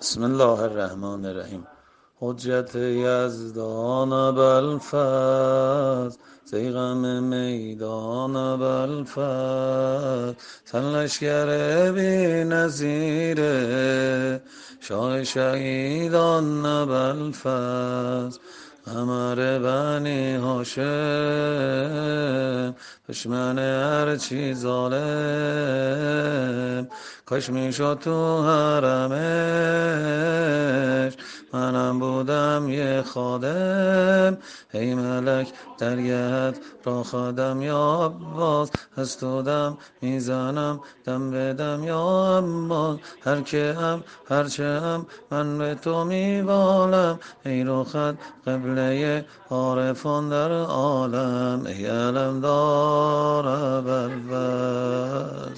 بسم الله الرحمن الرحیم. حجت یزدان بلفز زیغم میدان بلفز سرلشکر بی نظیره شاه شهیدان بلفز قمر بنی هاشم دشمن هرچی ظالم کاش میشد تو حرمش منم بودم یه خادم ای ملک درگهت را خادم یا عباس از تو دم میزنم دم به دم یا عباس هر که هم هرچه هم من به تو میبالم ای رخت قبله عارفان در عالم ای علمدار ابوالفضل.